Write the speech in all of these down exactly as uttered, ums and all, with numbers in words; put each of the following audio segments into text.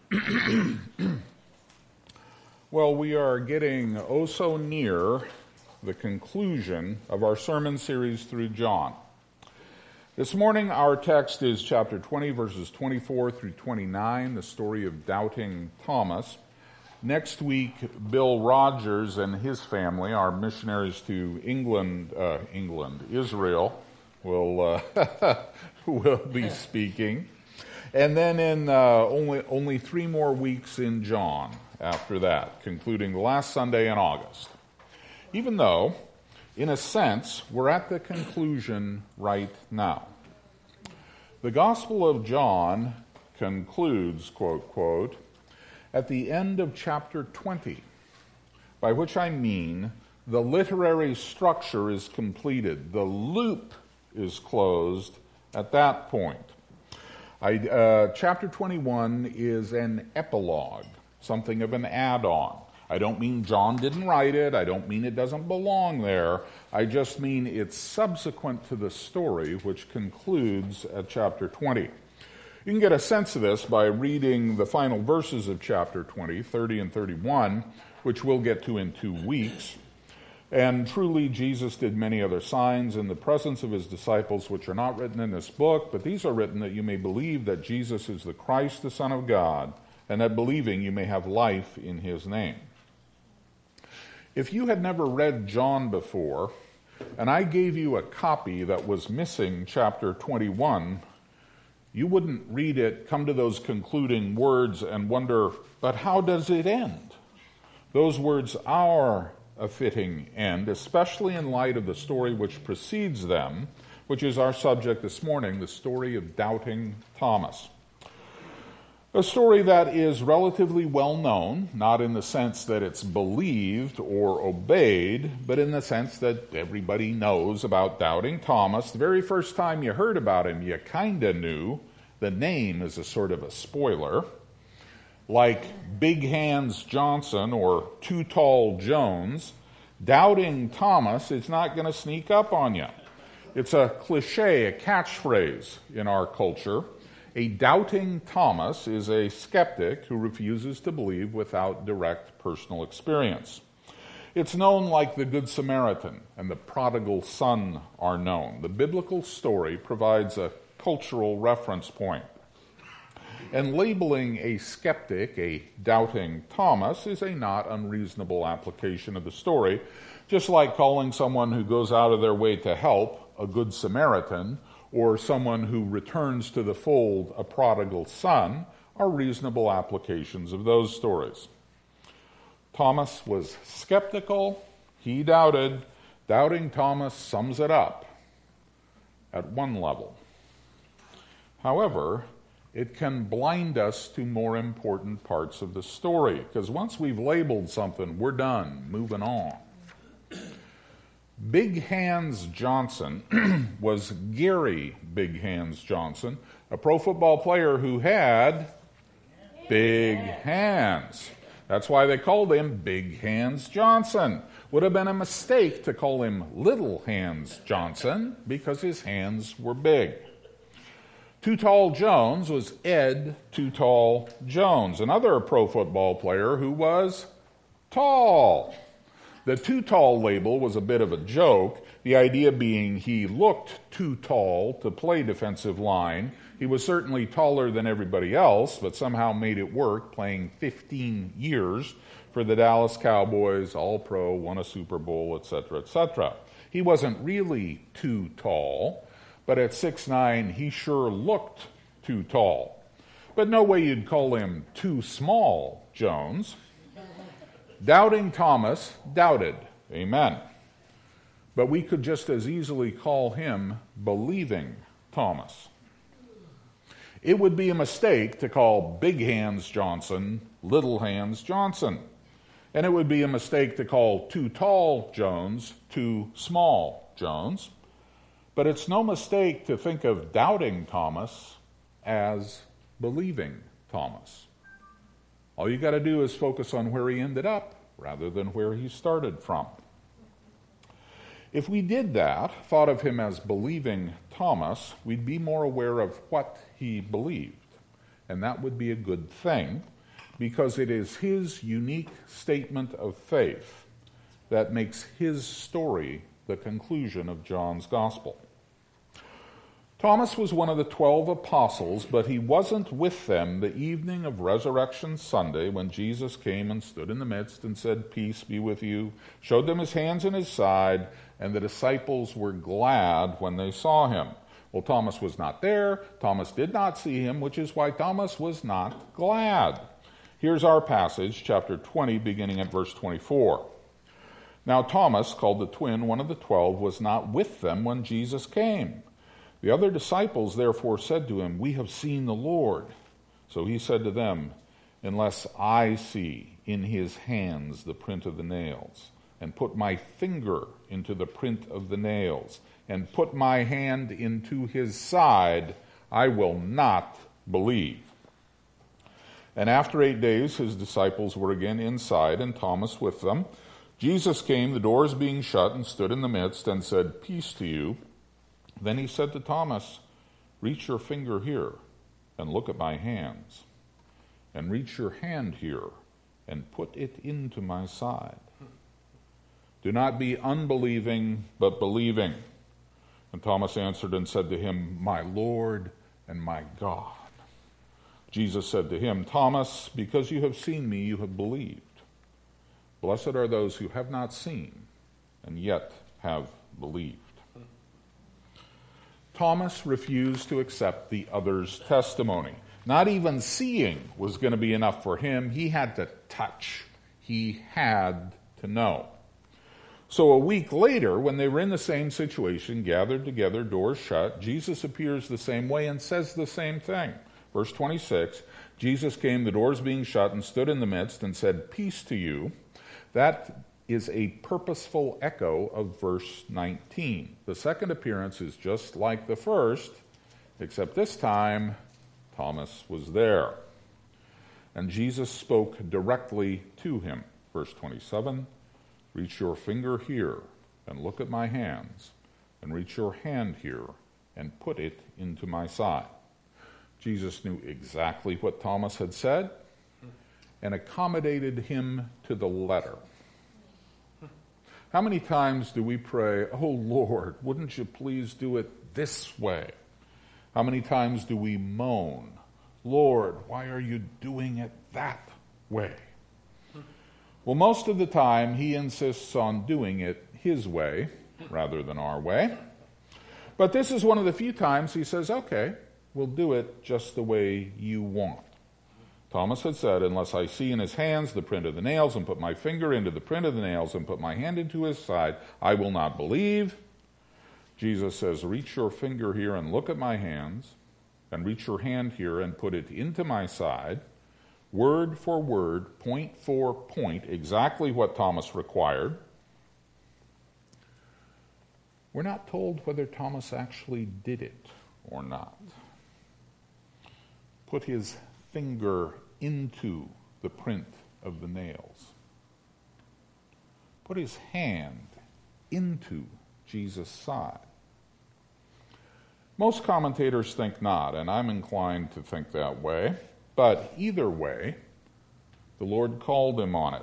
Well, we are getting oh so near the conclusion of our sermon series through John. This morning, our text is chapter twenty, verses twenty-four through twenty-nine, the story of doubting Thomas. Next week, Bill Rogers and his family, our missionaries to England, uh, England, Israel, will uh, will be speaking. And then in uh, only only three more weeks in John after that, concluding the last Sunday in August. Even though, in a sense, we're at the conclusion right now. The Gospel of John concludes, quote, quote, at the end of chapter twenty, by which I mean the literary structure is completed. The loop is closed at that point. I, uh, chapter twenty-one is an epilogue, something of an add-on. I don't mean John didn't write it. I don't mean it doesn't belong there. I just mean it's subsequent to the story, which concludes at chapter twenty. You can get a sense of this by reading the final verses of chapter twenty, thirty and thirty-one, which we'll get to in two weeks. And truly, Jesus did many other signs in the presence of his disciples, which are not written in this book, but these are written that you may believe that Jesus is the Christ, the Son of God, and that believing you may have life in his name. If you had never read John before, and I gave you a copy that was missing chapter twenty-one, you wouldn't read it, come to those concluding words, and wonder, but how does it end? Those words are a fitting end, especially in light of the story which precedes them, which is our subject this morning, the story of doubting Thomas. A story that is relatively well known, not in the sense that it's believed or obeyed, but in the sense that everybody knows about doubting Thomas. The very first time you heard about him, you kind of knew. The name is a sort of a spoiler. Like Big Hands Johnson or Too Tall Jones, doubting Thomas is not going to sneak up on you. It's a cliche, a catchphrase in our culture. A doubting Thomas is a skeptic who refuses to believe without direct personal experience. It's known like the Good Samaritan and the prodigal son are known. The biblical story provides a cultural reference point. And labeling a skeptic a doubting Thomas is a not unreasonable application of the story, just like calling someone who goes out of their way to help a good Samaritan or someone who returns to the fold a prodigal son are reasonable applications of those stories. Thomas was skeptical. He doubted. Doubting Thomas sums it up at one level. However, it can blind us to more important parts of the story, because once we've labeled something, we're done, moving on. Big Hands Johnson was Gary Big Hands Johnson, a pro football player who had big hands. That's why they called him Big Hands Johnson. Would have been a mistake to call him Little Hands Johnson because his hands were big. Too Tall Jones was Ed Too Tall Jones, another pro football player who was tall. The too tall label was a bit of a joke, the idea being he looked too tall to play defensive line. He was certainly taller than everybody else, but somehow made it work, playing fifteen years for the Dallas Cowboys, All-Pro, won a Super Bowl, et cetera, et cetera. He wasn't really too tall, but at six nine, he sure looked too tall. But no way you'd call him too small, Jones. Doubting Thomas doubted. Amen. But we could just as easily call him Believing Thomas. It would be a mistake to call Big Hands Johnson Little Hands Johnson. And it would be a mistake to call Too Tall Jones Too Small Jones. But it's no mistake to think of doubting Thomas as believing Thomas. All you got to do is focus on where he ended up rather than where he started from. If we did that, thought of him as believing Thomas, we'd be more aware of what he believed. And that would be a good thing, because it is his unique statement of faith that makes his story the conclusion of John's gospel. Thomas was one of the twelve apostles, but he wasn't with them the evening of Resurrection Sunday when Jesus came and stood in the midst and said, "Peace be with you," showed them his hands and his side, and the disciples were glad when they saw him. Well, Thomas was not there. Thomas did not see him, which is why Thomas was not glad. Here's our passage, chapter twenty, beginning at verse twenty-four. Now Thomas, called the twin, one of the twelve, was not with them when Jesus came. The other disciples therefore said to him, "We have seen the Lord." So he said to them, "Unless I see in his hands the print of the nails, and put my finger into the print of the nails, and put my hand into his side, I will not believe." And after eight days his disciples were again inside, and Thomas with them. Jesus came, the doors being shut, and stood in the midst, and said, "Peace to you." Then he said to Thomas, "Reach your finger here, and look at my hands, and reach your hand here, and put it into my side. Do not be unbelieving, but believing." And Thomas answered and said to him, "My Lord and my God." Jesus said to him, "Thomas, because you have seen me, you have believed. Blessed are those who have not seen, and yet have believed." Thomas refused to accept the other's testimony. Not even seeing was going to be enough for him. He had to touch. He had to know. So a week later, when they were in the same situation, gathered together, doors shut, Jesus appears the same way and says the same thing. Verse twenty-six, Jesus came, the doors being shut, and stood in the midst and said, "Peace to you." That is a purposeful echo of verse nineteen. The second appearance is just like the first, except this time Thomas was there. And Jesus spoke directly to him. Verse twenty-seven, "Reach your finger here and look at my hands, and reach your hand here and put it into my side." Jesus knew exactly what Thomas had said and accommodated him to the letter. How many times do we pray, "Oh Lord, wouldn't you please do it this way?" How many times do we moan, "Lord, why are you doing it that way?" Well, most of the time he insists on doing it his way rather than our way. But this is one of the few times he says, "Okay, we'll do it just the way you want." Thomas had said, "Unless I see in his hands the print of the nails, and put my finger into the print of the nails, and put my hand into his side, I will not believe." Jesus says, "Reach your finger here and look at my hands, and reach your hand here and put it into my side." Word for word, point for point, exactly what Thomas required. We're not told whether Thomas actually did it or not. Put his finger into the print of the nails. Put his hand into Jesus' side. Most commentators think not, and I'm inclined to think that way. But either way, the Lord called him on it.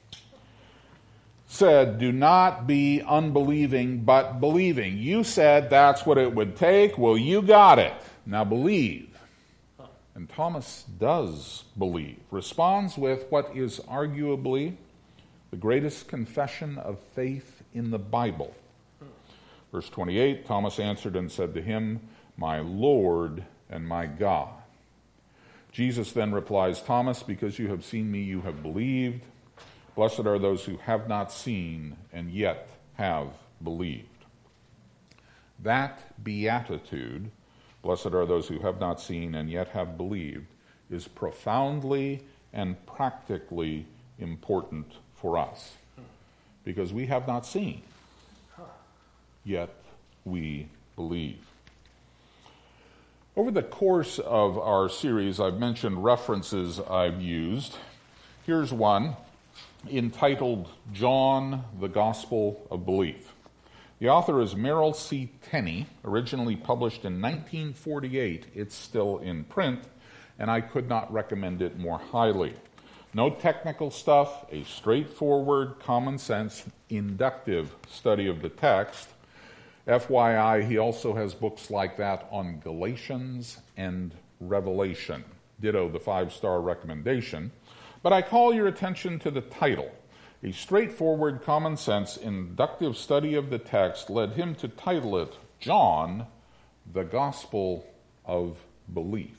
Said, "Do not be unbelieving, but believing." You said that's what it would take. Well, you got it. Now believe. And Thomas does believe, responds with what is arguably the greatest confession of faith in the Bible. Verse twenty-eight, Thomas answered and said to him, "My Lord and my God." Jesus then replies, "Thomas, because you have seen me, you have believed. Blessed are those who have not seen and yet have believed." That beatitude, "Blessed are those who have not seen and yet have believed," is profoundly and practically important for us. Because we have not seen, yet we believe. Over the course of our series, I've mentioned references I've used. Here's one entitled "John, the Gospel of Belief." The author is Merrill C. Tenney, originally published in nineteen forty-eight. It's still in print, and I could not recommend it more highly. No technical stuff, a straightforward, common sense, inductive study of the text. F Y I, he also has books like that on Galatians and Revelation. Ditto the five-star recommendation. But I call your attention to the title. A straightforward, common sense, inductive study of the text led him to title it, John, the Gospel of Belief.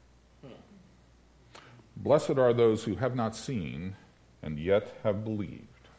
Blessed are those who have not seen and yet have believed.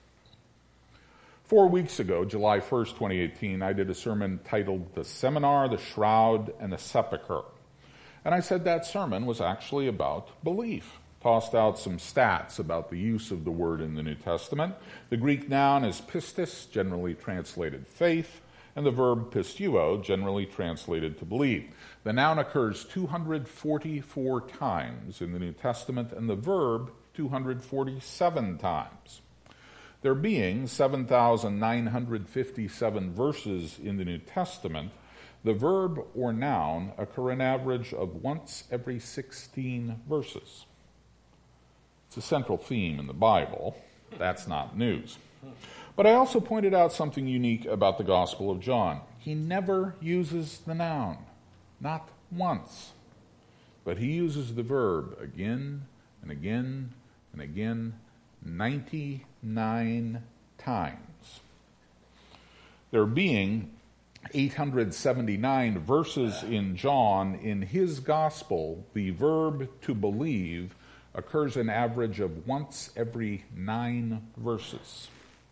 Four weeks ago, July first, twenty eighteen, I did a sermon titled The Seminar, the Shroud, and the Sepulchre. And I said that sermon was actually about belief. Tossed out some stats about the use of the word in the New Testament. The Greek noun is pistis, generally translated faith, and the verb pistuo, generally translated to believe. The noun occurs two hundred forty-four times in the New Testament, and the verb two hundred forty-seven times. There being seven thousand nine hundred fifty-seven verses in the New Testament, the verb or noun occur an average of once every sixteen verses. It's a central theme in the Bible. That's not news. But I also pointed out something unique about the Gospel of John. He never uses the noun, not once. But he uses the verb again and again and again, ninety-nine times. There being eight hundred seventy-nine verses in John, in his Gospel, the verb to believe occurs an average of once every nine verses.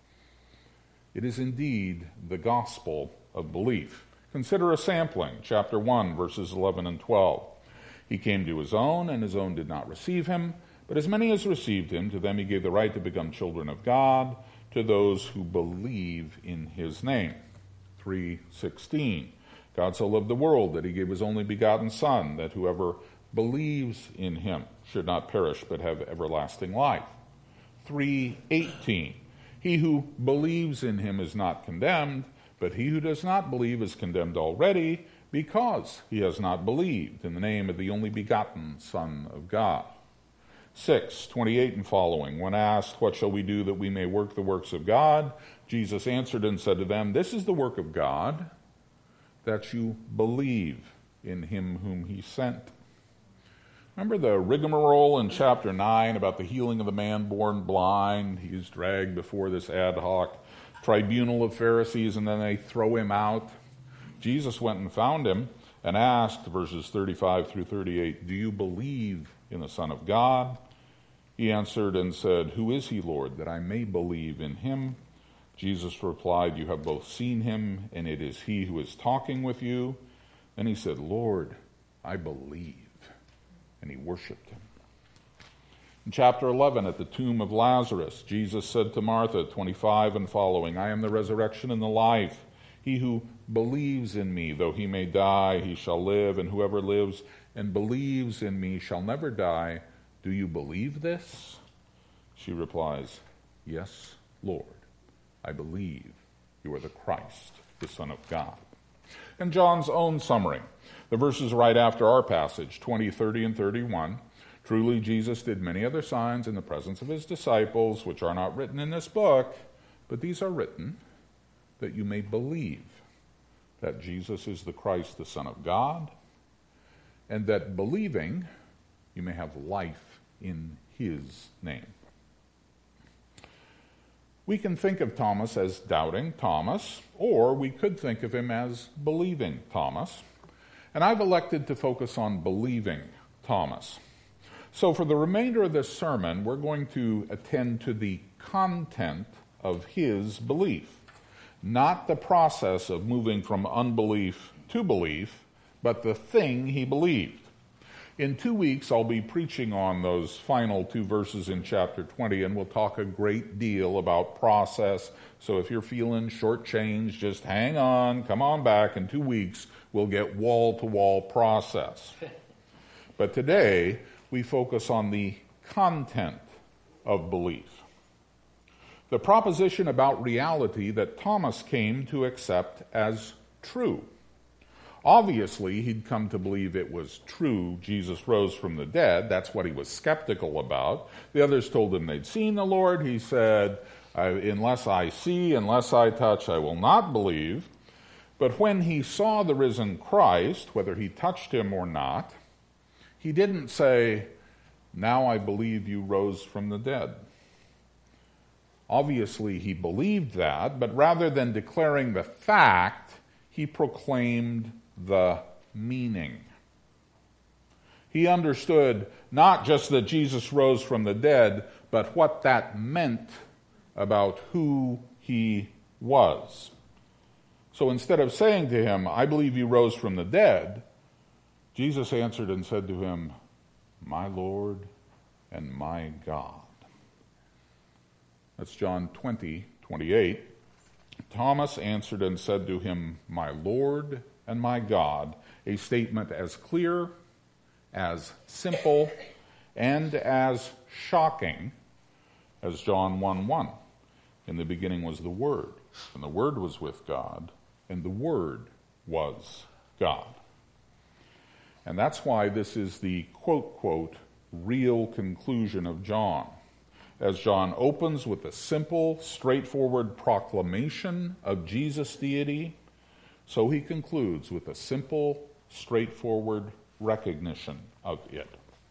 It is indeed the gospel of belief. Consider a sampling, chapter one, verses eleven and twelve. He came to his own, and his own did not receive him, but as many as received him, to them he gave the right to become children of God, to those who believe in his name. three sixteen. God so loved the world that he gave his only begotten Son, that whoever believes in him should not perish but have everlasting life. three eighteen. He who believes in him is not condemned, but he who does not believe is condemned already, because he has not believed in the name of the only begotten Son of God. six twenty-eight and following. When asked, what shall we do that we may work the works of God? Jesus answered and said to them, this is the work of God, that you believe in him whom he sent. Remember the rigmarole in chapter nine about the healing of the man born blind? He's dragged before this ad hoc tribunal of Pharisees, and then they throw him out. Jesus went and found him and asked, verses thirty-five through thirty-eight, do you believe in the Son of God? He answered and said, who is he, Lord, that I may believe in him? Jesus replied, you have both seen him, and it is he who is talking with you. Then he said, Lord, I believe. And he worshipped him. In chapter eleven, at the tomb of Lazarus, Jesus said to Martha, twenty-five and following, I am the resurrection and the life. He who believes in me, though he may die, he shall live, and whoever lives and believes in me shall never die. Do you believe this? She replies, yes, Lord, I believe you are the Christ, the Son of God. And John's own summary, the verses right after our passage, twenty, thirty, and thirty-one. Truly, Jesus did many other signs in the presence of his disciples, which are not written in this book, but these are written that you may believe that Jesus is the Christ, the Son of God, and that believing you may have life in his name. We can think of Thomas as doubting Thomas, or we could think of him as believing Thomas. And I've elected to focus on believing Thomas. So for the remainder of this sermon, we're going to attend to the content of his belief, not the process of moving from unbelief to belief, but the thing he believed. In two weeks, I'll be preaching on those final two verses in chapter twenty, and we'll talk a great deal about process. So if you're feeling shortchanged, just hang on, come on back. In two weeks, we'll get wall-to-wall process. But today, we focus on the content of belief. The proposition about reality that Thomas came to accept as true. Obviously, he'd come to believe it was true Jesus rose from the dead. That's what he was skeptical about. The others told him they'd seen the Lord. He said, unless I see, unless I touch, I will not believe. But when he saw the risen Christ, whether he touched him or not, he didn't say, now I believe you rose from the dead. Obviously, he believed that, but rather than declaring the fact, he proclaimed the meaning. He understood not just that Jesus rose from the dead, but what that meant about who he was. So instead of saying to him, I believe you rose from the dead, Jesus answered and said to him, my Lord and my God. That's John twenty, twenty-eight. Thomas answered and said to him, my Lord and my God, a statement as clear, as simple, and as shocking as John one one. In the beginning was the Word, and the Word was with God, and the Word was God. And that's why this is the quote-quote real conclusion of John. As John opens with a simple, straightforward proclamation of Jesus' deity, so he concludes with a simple, straightforward recognition of it.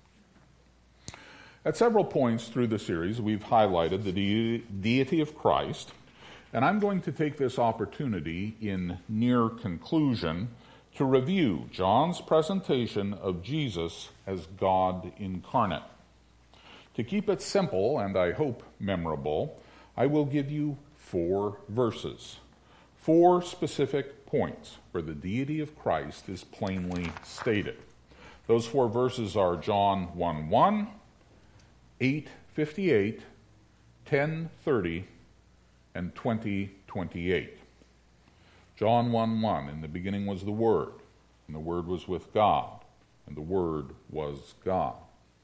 At several points through the series, we've highlighted the de- deity of Christ, and I'm going to take this opportunity in near conclusion to review John's presentation of Jesus as God incarnate. To keep it simple, and I hope memorable, I will give you four verses, four specific points where the deity of Christ is plainly stated. Those four verses are John one one, eight fifty-eight, ten thirty, and twenty twenty-eight. John one one, in the beginning was the Word, and the Word was with God, and the Word was God.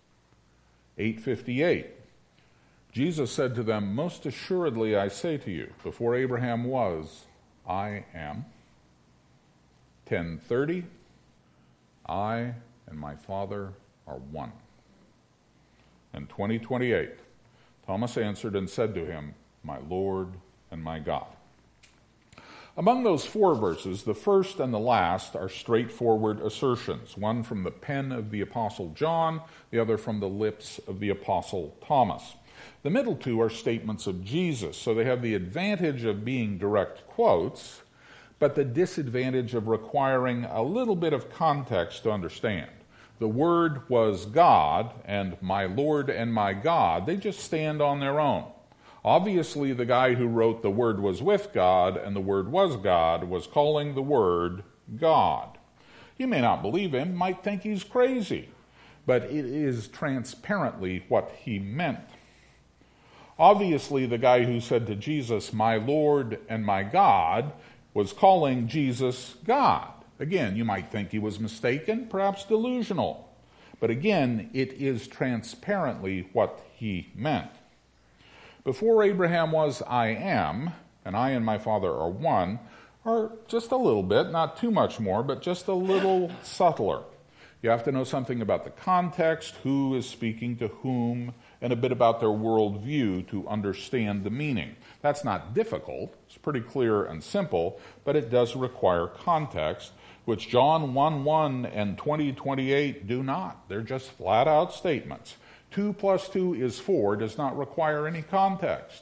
eight fifty-eight, Jesus said to them, most assuredly I say to you, before Abraham was, I am. ten thirty, I and my Father are one. And twenty twenty-eight, Thomas answered and said to him, my Lord and my God. Among those four verses, the first and the last are straightforward assertions, one from the pen of the Apostle John, the other from the lips of the Apostle Thomas. The middle two are statements of Jesus, so they have the advantage of being direct quotes, but the disadvantage of requiring a little bit of context to understand. The Word was God, and my Lord and my God, they just stand on their own. Obviously, the guy who wrote the Word was with God and the Word was God was calling the Word God. You may not believe him, might think he's crazy, but it is transparently what he meant. Obviously, the guy who said to Jesus, my Lord and my God, was calling Jesus God. Again, you might think he was mistaken, perhaps delusional. But again, it is transparently what he meant. Before Abraham was, I am, and I and my Father are one, are just a little bit, not too much more, but just a little subtler. You have to know something about the context, who is speaking to whom, and a bit about their worldview to understand the meaning. That's not difficult. It's pretty clear and simple, but it does require context, which John one one and twenty twenty-eight do not. They're just flat-out statements. Two plus two is four does not require any context.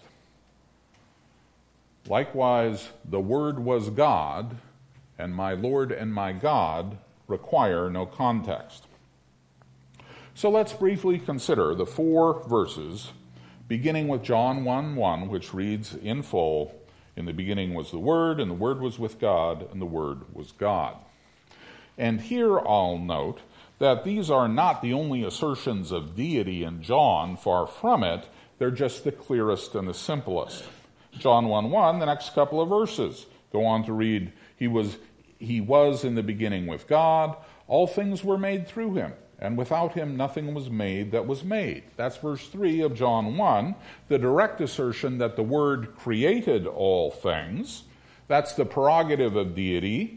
Likewise, the Word was God, and my Lord and my God require no context. So let's briefly consider the four verses, beginning with John one one, which reads in full, in the beginning was the Word, and the Word was with God, and the Word was God. And here I'll note that these are not the only assertions of deity in John, far from it. They're just the clearest and the simplest. John one one, the next couple of verses, go on to read, He was, he was in the beginning with God, all things were made through him, and without him nothing was made that was made. That's verse three of John one, the direct assertion that the Word created all things. That's the prerogative of deity.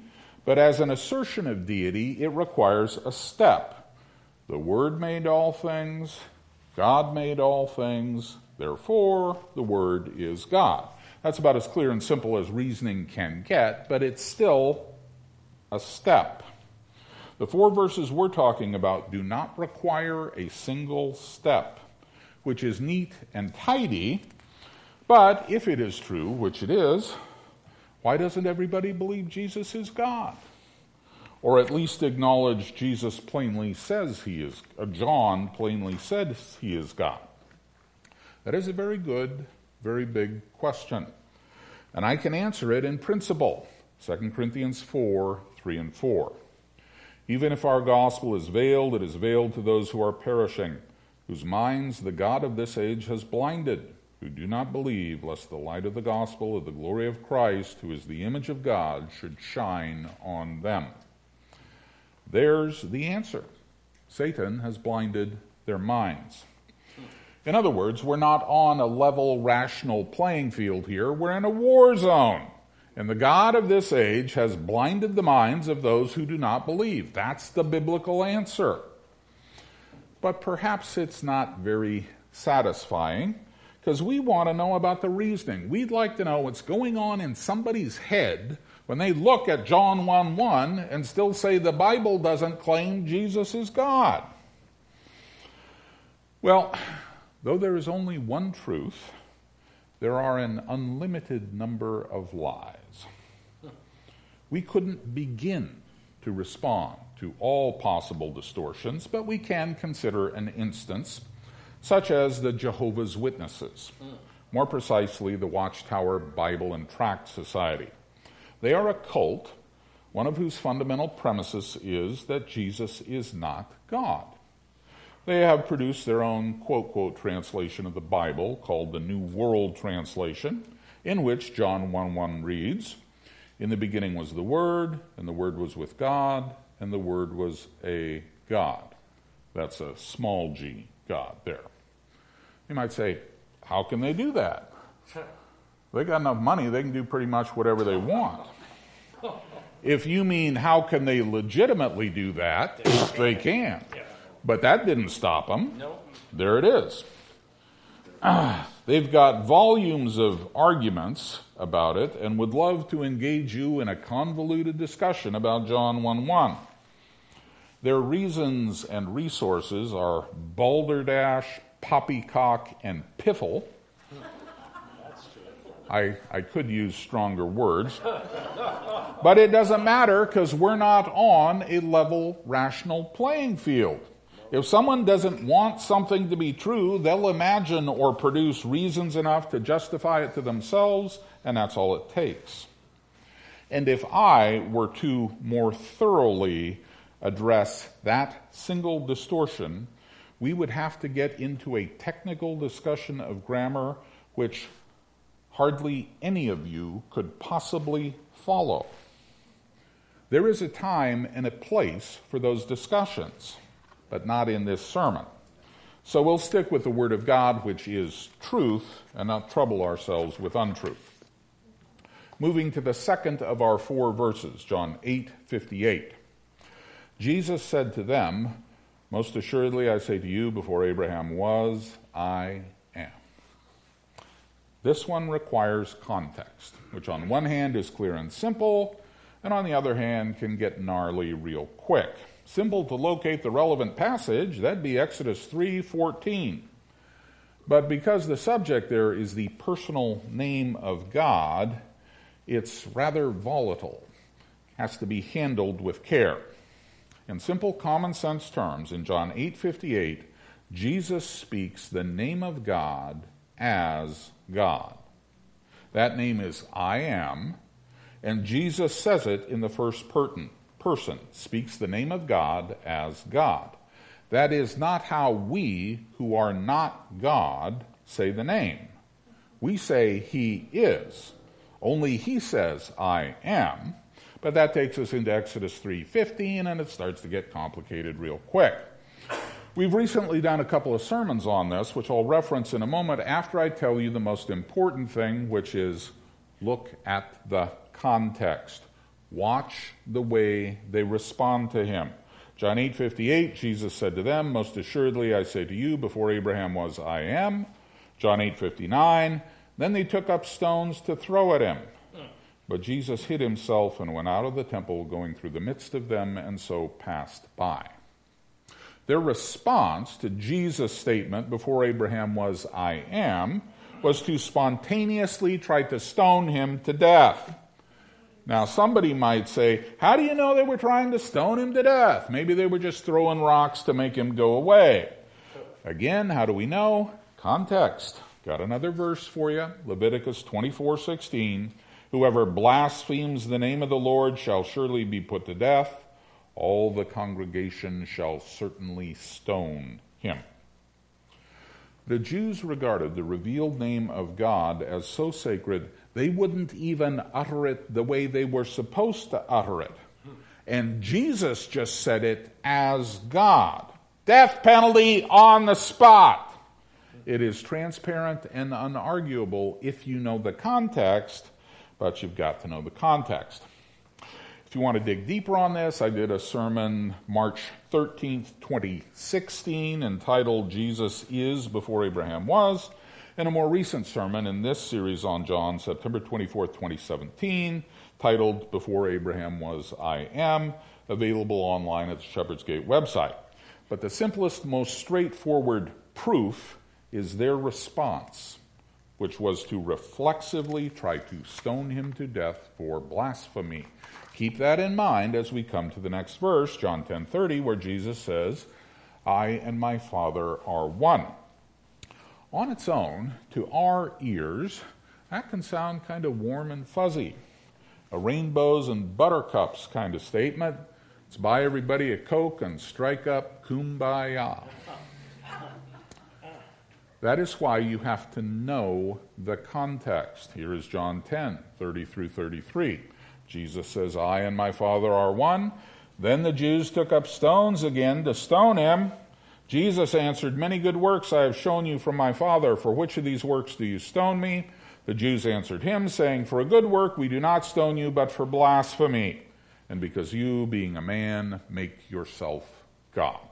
But as an assertion of deity, it requires a step. The Word made all things, God made all things, therefore the Word is God. That's about as clear and simple as reasoning can get, but it's still a step. The four verses we're talking about do not require a single step, which is neat and tidy, but if it is true, which it is, why doesn't everybody believe Jesus is God? Or at least acknowledge Jesus plainly says he is, uh, John plainly says he is God? That is a very good, very big question. And I can answer it in principle. Second Corinthians four, three and four. Even if our gospel is veiled, it is veiled to those who are perishing, whose minds the God of this age has blinded, who do not believe, lest the light of the gospel of the glory of Christ, who is the image of God, should shine on them. There's the answer. Satan has blinded their minds. In other words, we're not on a level, rational playing field here. We're in a war zone. And the God of this age has blinded the minds of those who do not believe. That's the biblical answer. But perhaps it's not very satisfying, because we want to know about the reasoning. We'd like to know what's going on in somebody's head when they look at John one one and still say the Bible doesn't claim Jesus is God. Well, though there is only one truth, there are an unlimited number of lies. We couldn't begin to respond to all possible distortions, but we can consider an instance, such as the Jehovah's Witnesses, more precisely the Watchtower Bible and Tract Society. They are a cult, one of whose fundamental premises is that Jesus is not God. They have produced their own quote-quote translation of the Bible called the New World Translation, in which John one one reads, "In the beginning was the Word, and the Word was with God, and the Word was a God." That's a small g, God, there. You might say, how can they do that? They got enough money, they can do pretty much whatever they want. If you mean how can they legitimately do that, they can. But that didn't stop them. No. There it is. Uh, they've got volumes of arguments about it and would love to engage you in a convoluted discussion about John one one. Their reasons and resources are balderdash, poppycock, and piffle. I, I could use stronger words. But it doesn't matter, because we're not on a level, rational playing field. If someone doesn't want something to be true, they'll imagine or produce reasons enough to justify it to themselves, and that's all it takes. And if I were to more thoroughly address that single distortion, we would have to get into a technical discussion of grammar which hardly any of you could possibly follow. There is a time and a place for those discussions, but not in this sermon. So we'll stick with the Word of God, which is truth, and not trouble ourselves with untruth. Moving to the second of our four verses, John eight fifty-eight. Jesus said to them, "Most assuredly I say to you, before Abraham was, I am." This one requires context, which on one hand is clear and simple, and on the other hand can get gnarly real quick. Simple to locate the relevant passage, that'd be Exodus three fourteen. But because the subject there is the personal name of God, it's rather volatile. Has to be handled with care. In simple common sense terms, in John eight fifty-eight, Jesus speaks the name of God as God. That name is I am, and Jesus says it in the first person. person speaks the name of God as God. That is not how we, who are not God, say the name. We say He is. Only He says I am. But that takes us into Exodus three fifteen, and it starts to get complicated real quick. We've recently done a couple of sermons on this, which I'll reference in a moment after I tell you the most important thing, which is look at the context. Watch the way they respond to him. John eight fifty-eight, Jesus said to them, most assuredly I say to you, before Abraham was, I am. John eight fifty-nine, then they took up stones to throw at him. But Jesus hid himself and went out of the temple, going through the midst of them, and so passed by. Their response to Jesus' statement, before Abraham was, I am, was to spontaneously try to stone him to death. Now, somebody might say, how do you know they were trying to stone him to death? Maybe they were just throwing rocks to make him go away. Again, how do we know? Context. Got another verse for you. Leviticus twenty-four sixteen. Whoever blasphemes the name of the Lord shall surely be put to death. All the congregation shall certainly stone him. The Jews regarded the revealed name of God as so sacred, they wouldn't even utter it the way they were supposed to utter it. And Jesus just said it as God. Death penalty on the spot. It is transparent and unarguable if you know the context, but you've got to know the context. If you want to dig deeper on this, I did a sermon March thirteenth, twenty sixteen, entitled Jesus is Before Abraham Was, and a more recent sermon in this series on John, September twenty-fourth, twenty seventeen, titled Before Abraham Was, I Am, available online at the Shepherd's Gate website. But the simplest, most straightforward proof is their response, which was to reflexively try to stone him to death for blasphemy. Keep that in mind as we come to the next verse, John ten thirty, where Jesus says, I and my Father are one. On its own, to our ears, that can sound kind of warm and fuzzy. A rainbows and buttercups kind of statement. Let's buy everybody a Coke and strike up Kumbaya. That is why you have to know the context. Here is John ten thirty through thirty-three. Jesus says, I and my Father are one. Then the Jews took up stones again to stone him. Jesus answered, many good works I have shown you from my Father. For which of these works do you stone me? The Jews answered him, saying, for a good work we do not stone you, but for blasphemy, and because you, being a man, make yourself God.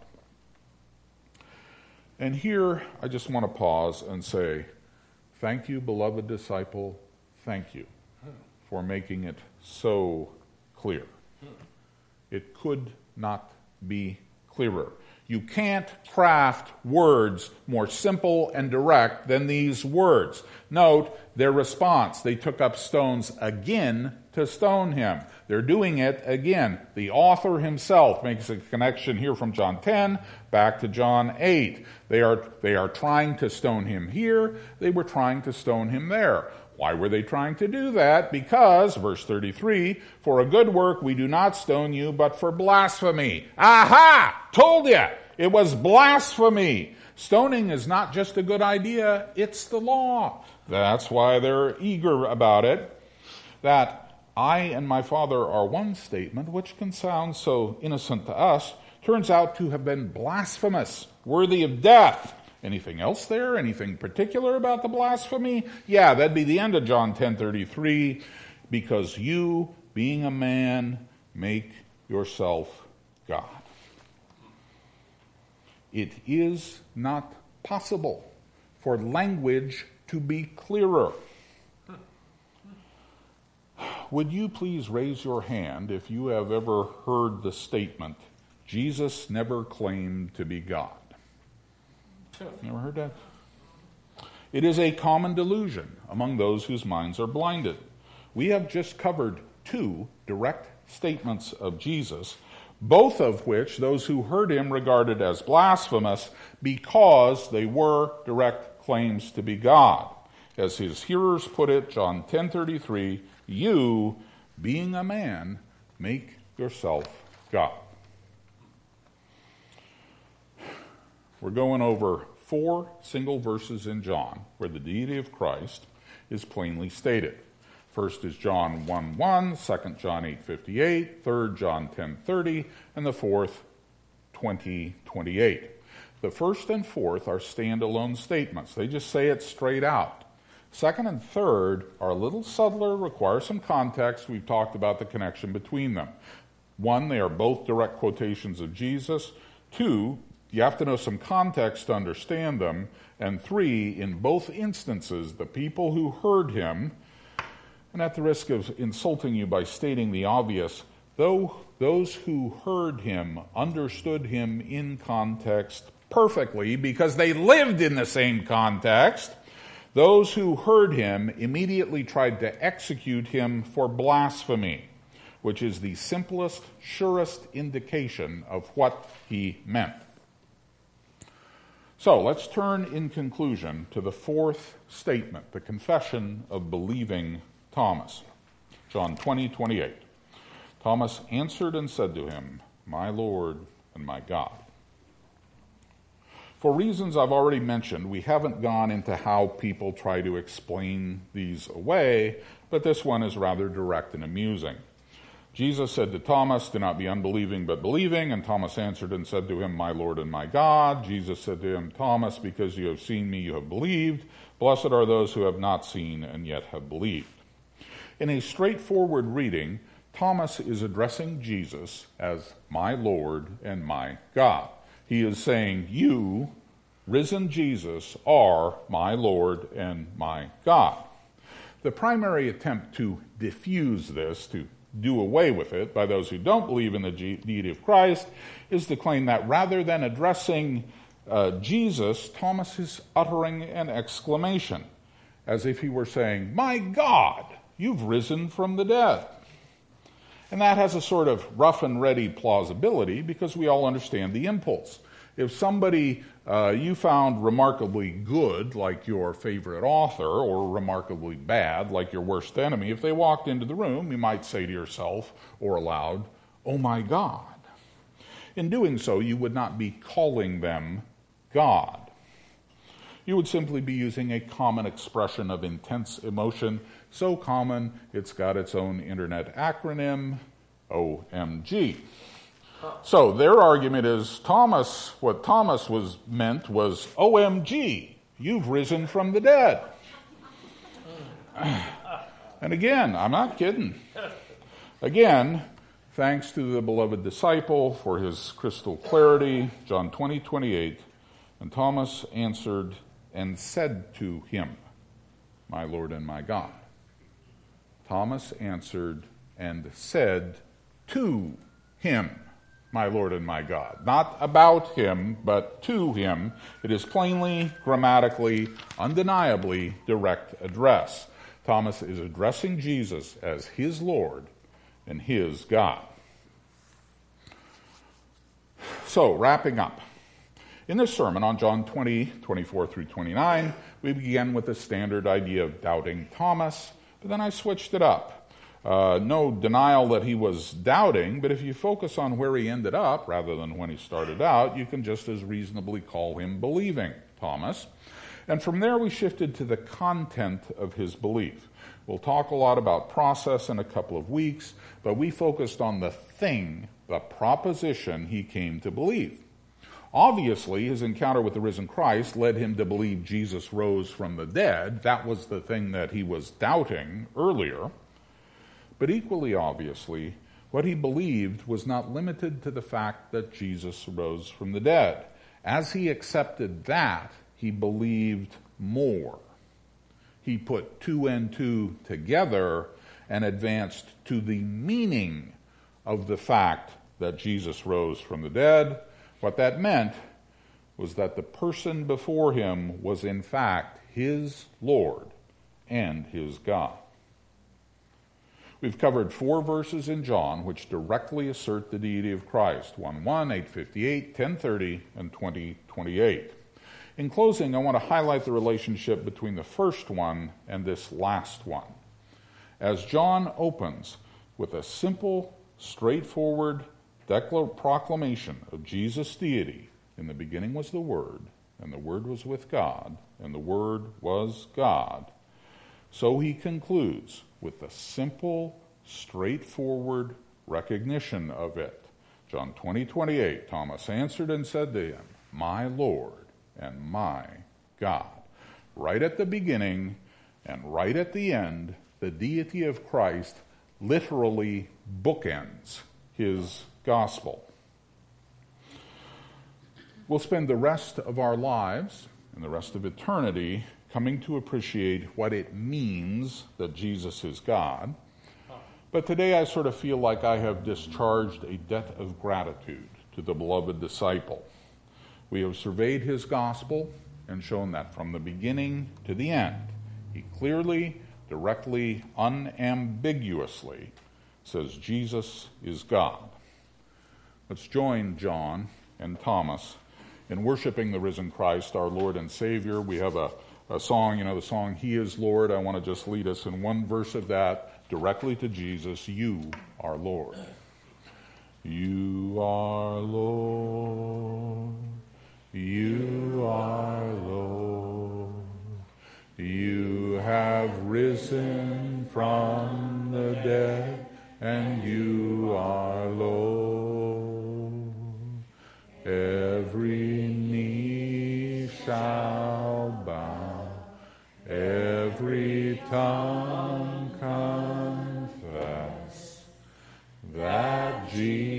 And here I just want to pause and say, thank you, beloved disciple, thank you for making it so clear. It could not be clearer. You can't craft words more simple and direct than these words. Note their response. They took up stones again to stone him. They're doing it again. The author himself makes a connection here from John ten back to John eight. They are, they are trying to stone him here. They were trying to stone him there. Why were they trying to do that? Because, verse thirty-three, for a good work we do not stone you, but for blasphemy. Aha! Told you! It was blasphemy. Stoning is not just a good idea, it's the law. That's why they're eager about it. That I and my Father are one statement, which can sound so innocent to us, turns out to have been blasphemous, worthy of death. Anything else there? Anything particular about the blasphemy? Yeah, that'd be the end of John ten thirty-three. Because you, being a man, make yourself God. It is not possible for language to be clearer. Would you please raise your hand if you have ever heard the statement, Jesus never claimed to be God? Never heard that? It is a common delusion among those whose minds are blinded. We have just covered two direct statements of Jesus, both of which those who heard him regarded as blasphemous because they were direct claims to be God. As his hearers put it, John ten thirty-three, you, being a man, make yourself God. We're going over four single verses in John where the deity of Christ is plainly stated. First is John one one, second John eight fifty-eight, third John ten thirty, and the fourth twenty twenty-eight. The first and fourth are standalone statements. They just say it straight out. Second and third are a little subtler, require some context. We've talked about the connection between them. One, they are both direct quotations of Jesus. Two, you have to know some context to understand them. And three, in both instances, the people who heard him, and at the risk of insulting you by stating the obvious, though those who heard him understood him in context perfectly because they lived in the same context, those who heard him immediately tried to execute him for blasphemy, which is the simplest, surest indication of what he meant. So let's turn in conclusion to the fourth statement, the confession of believing Thomas. John twenty, twenty-eight. Thomas answered and said to him, "My Lord and my God." For reasons I've already mentioned, we haven't gone into how people try to explain these away, but this one is rather direct and amusing. Jesus said to Thomas, "Do not be unbelieving but believing." And Thomas answered and said to him, "My Lord and my God." Jesus said to him, "Thomas, because you have seen me, you have believed. Blessed are those who have not seen and yet have believed." In a straightforward reading, Thomas is addressing Jesus as my Lord and my God. He is saying, "You, risen Jesus, are my Lord and my God." The primary attempt to diffuse this, to do away with it by those who don't believe in the deity of Christ, is to claim that rather than addressing uh, Jesus, Thomas is uttering an exclamation, as if he were saying, "My God, you've risen from the dead." And that has a sort of rough and ready plausibility because we all understand the impulse. If somebody uh, you found remarkably good, like your favorite author, or remarkably bad, like your worst enemy, if they walked into the room, you might say to yourself or aloud, "Oh my God." In doing so, you would not be calling them God. You would simply be using a common expression of intense emotion, so common it's got its own internet acronym, O M G. So their argument is Thomas, what Thomas was meant was, O M G, you've risen from the dead. And again, I'm not kidding. Again, thanks to the beloved disciple for his crystal clarity, John twenty, twenty-eight, and Thomas answered and said to him, "My Lord and my God." Thomas answered and said to him, "My Lord and my God." Not about him, but to him. It is plainly, grammatically, undeniably direct address. Thomas is addressing Jesus as his Lord and his God. So, wrapping up. In this sermon on John twenty, twenty-four through twenty-nine, we began with the standard idea of doubting Thomas, but then I switched it up. Uh, no denial that he was doubting, but if you focus on where he ended up rather than when he started out, you can just as reasonably call him believing Thomas. And from there we shifted to the content of his belief. We'll talk a lot about process in a couple of weeks, but we focused on the thing, the proposition he came to believe. Obviously, his encounter with the risen Christ led him to believe Jesus rose from the dead. That was the thing that he was doubting earlier. But equally obviously, what he believed was not limited to the fact that Jesus rose from the dead. As he accepted that, he believed more. He put two and two together and advanced to the meaning of the fact that Jesus rose from the dead. What that meant was that the person before him was in fact his Lord and his God. We've covered four verses in John which directly assert the deity of Christ: one one, eight fifty-eight, ten thirty, and twenty twenty-eight. In closing, I want to highlight the relationship between the first one and this last one. As John opens with a simple, straightforward declar- proclamation of Jesus' deity, "In the beginning was the Word, and the Word was with God, and the Word was God," so he concludes with the simple, straightforward recognition of it. John twenty, twenty-eight, Thomas answered and said to him, "My Lord and my God." Right at the beginning And right at the end, the deity of Christ literally bookends his gospel. We'll spend the rest of our lives and the rest of eternity coming to appreciate what it means that Jesus is God. But today I sort of feel like I have discharged a debt of gratitude to the beloved disciple. We have surveyed his gospel and shown that from the beginning to the end, he clearly, directly, unambiguously says Jesus is God. Let's join John and Thomas in worshiping the risen Christ, our Lord and Savior. We have a, a song, you know, the song, He is Lord. I want to just lead us in one verse of that directly to Jesus. You are Lord. You are Lord. You are Lord. You have risen from the dead, and you are Lord. Every knee shall bow, every tongue confess that Jesus